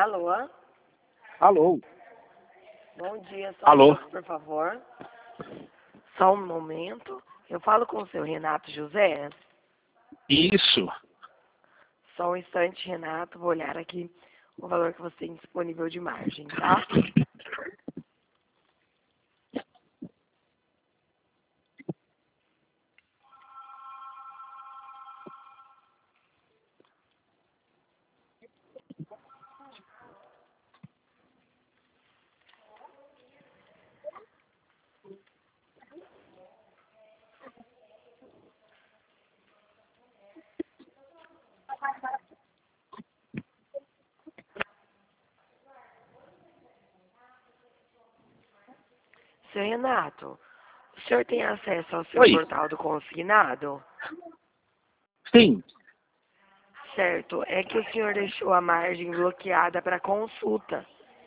Alô? Alô? Bom dia, só Alô? um pouco, por favor. Só um momento. Eu falo com o seu Renato José. Isso. Só um instante, Renato. Vou olhar aqui o valor que você tem disponível de margem, tá? Seu Renato, o senhor tem acesso ao seu Oi. portal do consignado? Sim. Certo. É que o senhor deixou a margem bloqueada para consulta.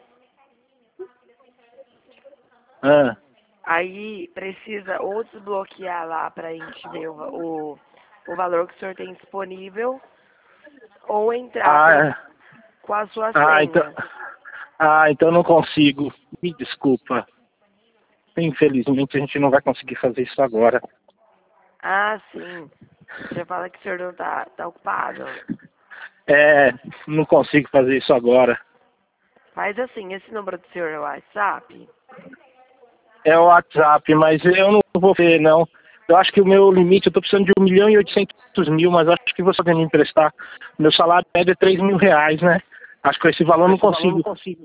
Ah, Aí precisa ou desbloquear lá para a gente ver o valor que o senhor tem disponível, ou entrar ah, com a sua ah, então, senha. então eu não consigo. Me desculpa. Infelizmente a gente não vai conseguir fazer isso agora. Ah, sim. Você fala que o senhor não tá ocupado. Não consigo fazer isso agora. Faz assim, esse número do senhor é o WhatsApp? É o WhatsApp, mas eu não vou ver, não. Eu acho que o meu limite, eu tô precisando de 1.800.000, mas acho que você vai me emprestar. Meu salário médio é 3.000 reais, né? Acho que com esse valor eu não consigo.